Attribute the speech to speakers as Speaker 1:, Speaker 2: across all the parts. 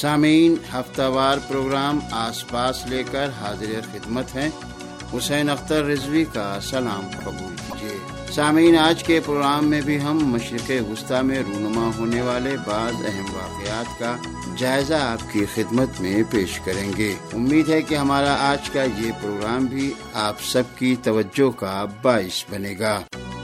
Speaker 1: سامعین، ہفتہ وار پروگرام آس پاس لے کر حاضر خدمت ہیں۔ حسین اختر رضوی کا سلام قبول کیجیے۔ سامعین، آج کے پروگرام میں بھی ہم مشرق وسطیٰ میں رونما ہونے والے بعض اہم واقعات کا جائزہ آپ کی خدمت میں پیش کریں گے۔ امید ہے کہ ہمارا آج کا یہ پروگرام بھی آپ سب کی توجہ کا باعث بنے گا۔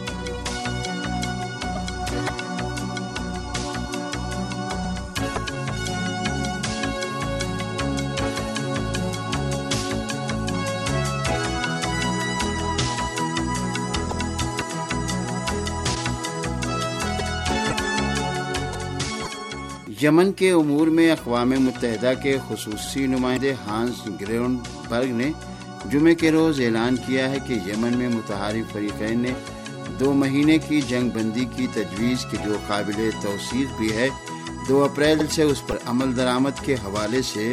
Speaker 1: یمن کے امور میں اقوام متحدہ کے خصوصی نمائندے ہانس گرونبرگ نے جمعے کے روز اعلان کیا ہے کہ یمن میں متحارب فریقین نے 2 مہینے کی جنگ بندی کی تجویز کی، جو قابل توثیق بھی ہے، 2 اپریل سے اس پر عمل درآمد کے حوالے سے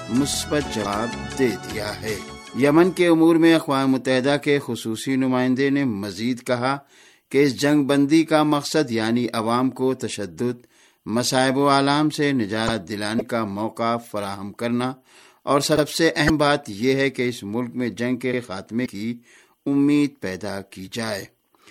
Speaker 1: مثبت جواب دے دیا ہے۔ یمن کے امور میں اقوام متحدہ کے خصوصی نمائندے نے مزید کہا کہ اس جنگ بندی کا مقصد یعنی عوام کو تشدد، مصائب و آلام سے نجات دلانے کا موقع فراہم کرنا، اور سب سے اہم بات یہ ہے کہ اس ملک میں جنگ کے خاتمے کی امید پیدا کی جائے۔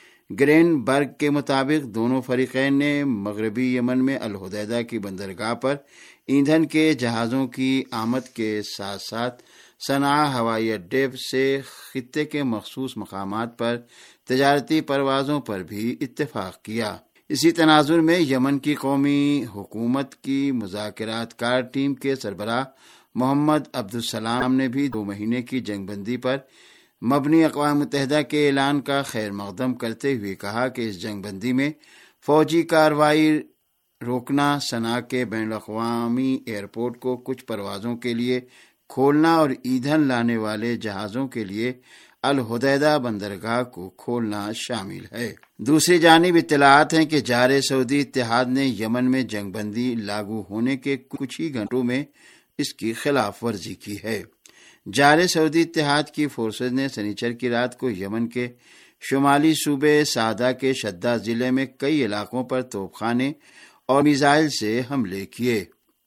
Speaker 1: گرین برگ کے مطابق دونوں فریقین نے مغربی یمن میں الحدیدہ کی بندرگاہ پر ایندھن کے جہازوں کی آمد کے ساتھ ساتھ صنعاء ہوائی اڈے سے خطے کے مخصوص مقامات پر تجارتی پروازوں پر بھی اتفاق کیا۔ اسی تناظر میں یمن کی قومی حکومت کی مذاکرات کار ٹیم کے سربراہ محمد عبدالسلام نے بھی 2 مہینے کی جنگ بندی پر مبنی اقوام متحدہ کے اعلان کا خیر مقدم کرتے ہوئے کہا کہ اس جنگ بندی میں فوجی کارروائی روکنا، صنعاء کے بین الاقوامی ایئرپورٹ کو کچھ پروازوں کے لیے کھولنا اور ایندھن لانے والے جہازوں کے لیے الحدیدہ بندرگاہ کو کھولنا شامل ہے۔ دوسری جانب اطلاعات ہیں کہ جار سعودی اتحاد نے یمن میں جنگ بندی لاگو ہونے کے کچھ ہی گھنٹوں میں اس کی خلاف ورزی کی ہے۔ جار سعودی اتحاد کی فورسز نے سنیچر کی رات کو یمن کے شمالی صوبے سعدہ کے شدہ ضلع میں کئی علاقوں پر توپ خانے اور میزائل سے حملے کیے۔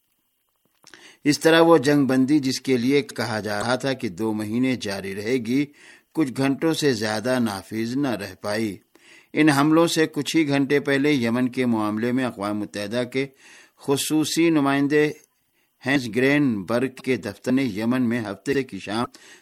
Speaker 1: اس طرح وہ جنگ بندی جس کے لیے کہا جا رہا تھا کہ 2 مہینے جاری رہے گی، کچھ گھنٹوں سے زیادہ نافذ نہ رہ پائی۔ ان حملوں سے کچھ ہی گھنٹے پہلے یمن کے معاملے میں اقوام متحدہ کے خصوصی نمائندے ہینس گرین برگ کے دفتر نے یمن میں ہفتے کی شام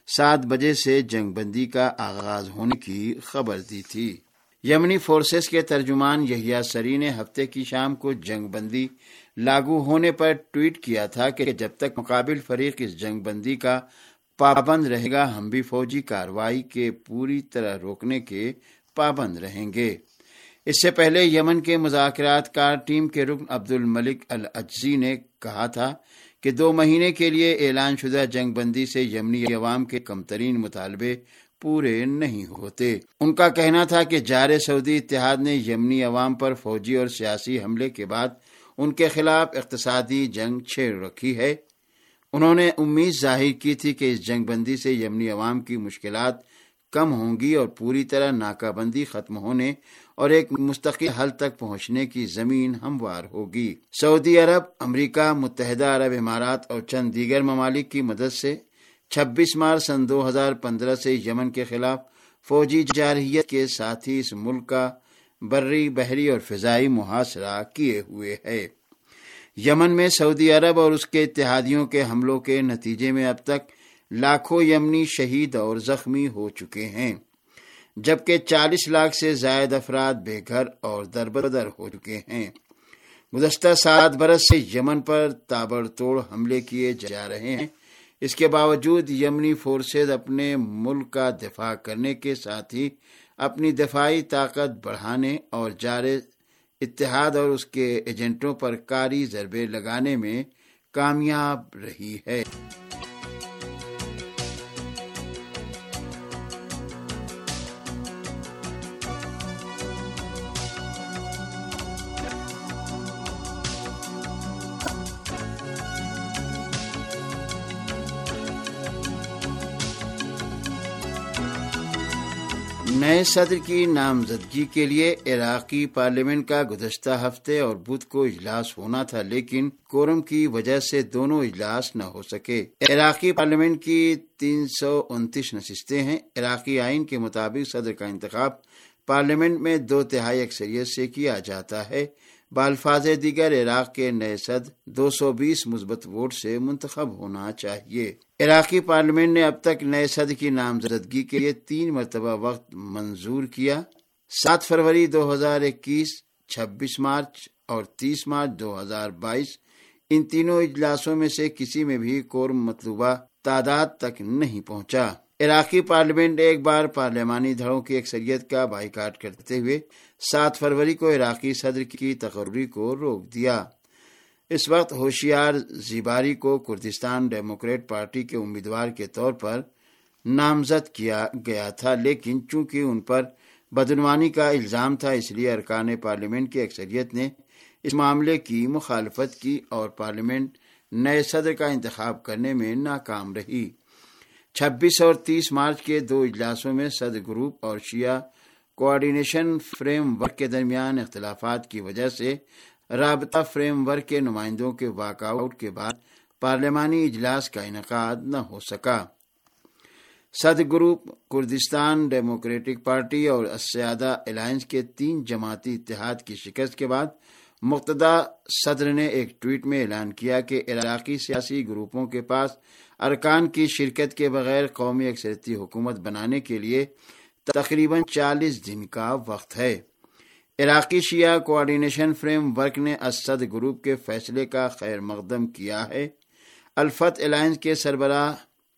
Speaker 1: 7 بجے سے جنگ بندی کا آغاز ہونے کی خبر دی تھی۔ یمنی فورسز کے ترجمان یحییٰ سری نے ہفتے کی شام کو جنگ بندی لاگو ہونے پر ٹویٹ کیا تھا کہ جب تک مقابل فریق اس جنگ بندی کا پابند رہے گا، ہم بھی فوجی کارروائی کے پوری طرح روکنے کے پابند رہیں گے۔ اس سے پہلے یمن کے مذاکرات کار ٹیم کے رکن عبد الملک العجزی نے کہا تھا کہ 2 مہینے کے لیے اعلان شدہ جنگ بندی سے یمنی عوام کے کم ترین مطالبے پورے نہیں ہوتے۔ ان کا کہنا تھا کہ جار سعودی اتحاد نے یمنی عوام پر فوجی اور سیاسی حملے کے بعد ان کے خلاف اقتصادی جنگ چھیڑ رکھی ہے۔ انہوں نے امید ظاہر کی تھی کہ اس جنگ بندی سے یمنی عوام کی مشکلات کم ہوں گی اور پوری طرح ناکہ بندی ختم ہونے اور ایک مستقل حل تک پہنچنے کی زمین ہموار ہوگی۔ سعودی عرب، امریکہ، متحدہ عرب امارات اور چند دیگر ممالک کی مدد سے 26 مارچ سن 2015 سے یمن کے خلاف فوجی جارحیت کے ساتھ ہی اس ملک کا بری، بحری اور فضائی محاصرہ کیے ہوئے ہے۔ یمن میں سعودی عرب اور اس کے اتحادیوں کے حملوں کے نتیجے میں اب تک لاکھوں یمنی شہید اور زخمی ہو چکے ہیں، جبکہ 40 لاکھ سے زائد افراد بے گھر اور دربدر ہو چکے ہیں۔ گزشتہ 7 برس سے یمن پر تابڑتوڑ حملے کیے جا رہے ہیں۔ اس کے باوجود یمنی فورسز اپنے ملک کا دفاع کرنے کے ساتھ ہی اپنی دفاعی طاقت بڑھانے اور جار اتحاد اور اس کے ایجنٹوں پر کاری ضربے لگانے میں کامیاب رہی ہے۔ نئے صدر کی نامزدگی کے لیے عراقی پارلیمنٹ کا گزشتہ ہفتے اور بدھ کو اجلاس ہونا تھا، لیکن کورم کی وجہ سے دونوں اجلاس نہ ہو سکے۔ عراقی پارلیمنٹ کی 329 نشستیں ہیں۔ عراقی آئین کے مطابق صدر کا انتخاب پارلیمنٹ میں 2/3 اکثریت سے کیا جاتا ہے۔ بالفاظ دیگر عراق کے نئے صدر 220 مثبت ووٹ سے منتخب ہونا چاہیے۔ عراقی پارلیمنٹ نے اب تک نئے صدر کی نامزدگی کے لیے 3 مرتبہ وقت منظور کیا: 7 فروری 2021، 26 مارچ اور 30 مارچ 2022۔ ان تینوں اجلاسوں میں سے کسی میں بھی کورم مطلوبہ تعداد تک نہیں پہنچا۔ عراقی پارلیمنٹ ایک بار پارلیمانی دھڑوں کی اکثریت کا بائیکاٹ کرتے ہوئے 7 فروری کو عراقی صدر کی تقرری کو روک دیا۔ اس وقت ہوشیار زیباری کو کردستان ڈیموکریٹ پارٹی کے امیدوار کے طور پر نامزد کیا گیا تھا، لیکن چونکہ ان پر بدعنوانی کا الزام تھا، اس لیے ارکان پارلیمنٹ کی اکثریت نے اس معاملے کی مخالفت کی اور پارلیمنٹ نئے صدر کا انتخاب کرنے میں ناکام رہی۔ 26 اور 30 مارچ کے 2 اجلاسوں میں صدر گروپ اور شیعہ کوآرڈینیشن فریم ورک کے درمیان اختلافات کی وجہ سے رابطہ فریم ورک کے نمائندوں کے واک آؤٹ کے بعد پارلیمانی اجلاس کا انعقاد نہ ہو سکا۔ صدر گروپ، کردستان ڈیموکریٹک پارٹی اور السیادہ الائنس کے 3 جماعتی اتحاد کی شکست کے بعد مقتدی صدر نے ایک ٹویٹ میں اعلان کیا کہ عراقی سیاسی گروپوں کے پاس ارکان کی شرکت کے بغیر قومی اکثریتی حکومت بنانے کے لیے تقریباً 40 دن کا وقت ہے۔ عراقی شیعہ کوآرڈینیشن فریم ورک نے اسد گروپ کے فیصلے کا خیر مقدم کیا ہے۔ الفتح الائنس کے سربراہ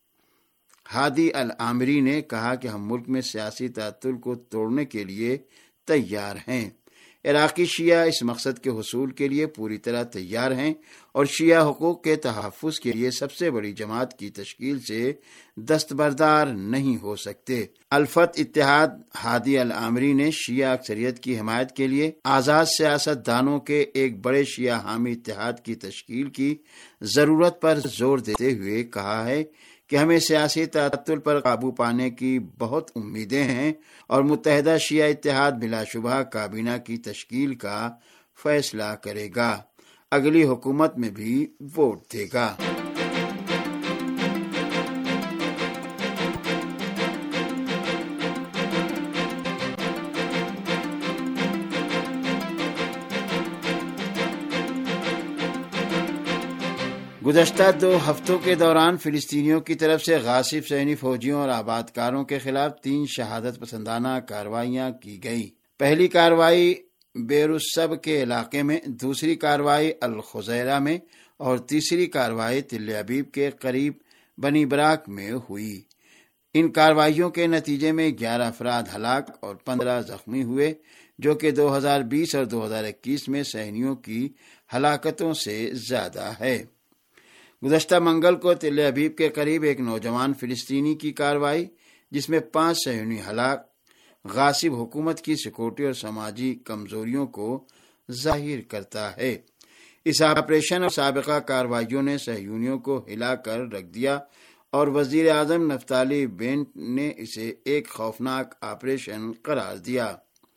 Speaker 1: ہادی العامری نے کہا کہ ہم ملک میں سیاسی تعطل کو توڑنے کے لیے تیار ہیں۔ عراقی شیعہ اس مقصد کے حصول کے لیے پوری طرح تیار ہیں اور شیعہ حقوق کے تحفظ کے لیے سب سے بڑی جماعت کی تشکیل سے دستبردار نہیں ہو سکتے۔ الفتح اتحاد ہادی العامری نے شیعہ اکثریت کی حمایت کے لیے آزاد سیاست دانوں کے ایک بڑے شیعہ حامی اتحاد کی تشکیل کی ضرورت پر زور دیتے ہوئے کہا ہے کہ ہمیں سیاسی تعطل پر قابو پانے کی بہت امیدیں ہیں اور متحدہ شیعہ اتحاد بلا شبہ کابینہ کی تشکیل کا فیصلہ کرے گا، اگلی حکومت میں بھی ووٹ دے گا۔ گزشتہ 2 ہفتوں کے دوران فلسطینیوں کی طرف سے غاصب صہیونی فوجیوں اور آبادکاروں کے خلاف 3 شہادت پسندانہ کارروائیاں کی گئیں۔ پہلی کارروائی بیر السب کے علاقے میں، دوسری کارروائی الخزیرہ میں اور تیسری کارروائی تل ابیب کے قریب بنی براک میں ہوئی۔ ان کارروائیوں کے نتیجے میں 11 افراد ہلاک اور 15 زخمی ہوئے، جو کہ 2020 اور 2021 میں صہیونیوں کی ہلاکتوں سے زیادہ ہے۔ گزشتہ منگل کو تل ابیب کے قریب ایک نوجوان فلسطینی کی کارروائی، جس میں 5 صہیونی ہلاک، غاصب حکومت کی سیکورٹی اور سماجی کمزوریوں کو ظاہر کرتا ہے۔ اس آپریشن اور سابقہ کارروائیوں نے صہیونیوں کو ہلا کر رکھ دیا اور وزیر اعظم نفتالی بینٹ نے اسے ایک خوفناک آپریشن قرار دیا۔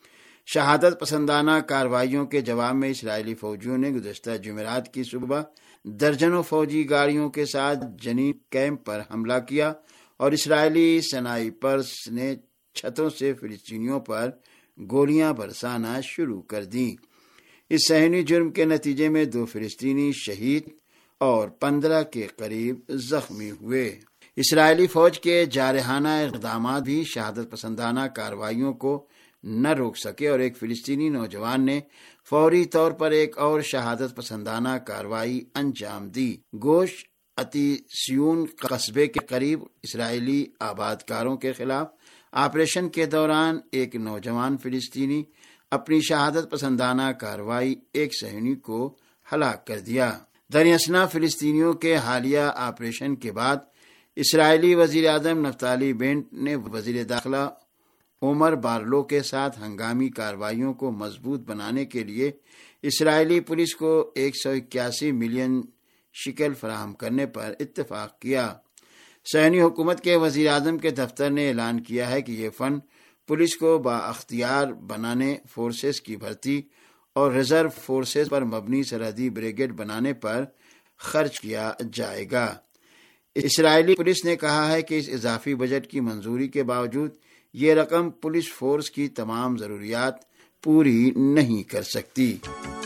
Speaker 1: شہادت پسندانہ کارروائیوں کے جواب میں اسرائیلی فوجیوں نے گزشتہ جمعرات کی صبح درجنوں فوجی گاڑیوں کے ساتھ جنین کیمپ پر حملہ کیا اور اسرائیلی سنائپرز نے چھتوں سے فلسطینیوں پر گولیاں برسانا شروع کر دیں۔ اس صہیونی جرم کے نتیجے میں 2 فلسطینی شہید اور 15 کے قریب زخمی ہوئے۔ اسرائیلی فوج کے جارحانہ اقدامات بھی شہادت پسندانہ کارروائیوں کو نہ روک سکے اور ایک فلسطینی نوجوان نے فوری طور پر ایک اور شہادت پسندانہ کارروائی انجام دی۔ گوش اتی سیون قصبے کے قریب اسرائیلی آبادکاروں کے خلاف آپریشن کے دوران ایک نوجوان فلسطینی اپنی شہادت پسندانہ کارروائی ایک صہیونی کو ہلاک کر دیا۔ دراصل فلسطینیوں کے حالیہ آپریشن کے بعد اسرائیلی وزیر اعظم نفتالی بینٹ نے وزیر داخلہ عمر بارلو کے ساتھ ہنگامی کارروائیوں کو مضبوط بنانے کے لیے اسرائیلی پولیس کو 181 ملین شکل فراہم کرنے پر اتفاق کیا۔ صہیونی حکومت کے وزیر اعظم کے دفتر نے اعلان کیا ہے کہ یہ فنڈ پولیس کو بااختیار بنانے، فورسز کی بھرتی اور ریزرو فورسز پر مبنی سرحدی بریگیڈ بنانے پر خرچ کیا جائے گا۔ اسرائیلی پولیس نے کہا ہے کہ اس اضافی بجٹ کی منظوری کے باوجود یہ رقم پولیس فورس کی تمام ضروریات پوری نہیں کر سکتی۔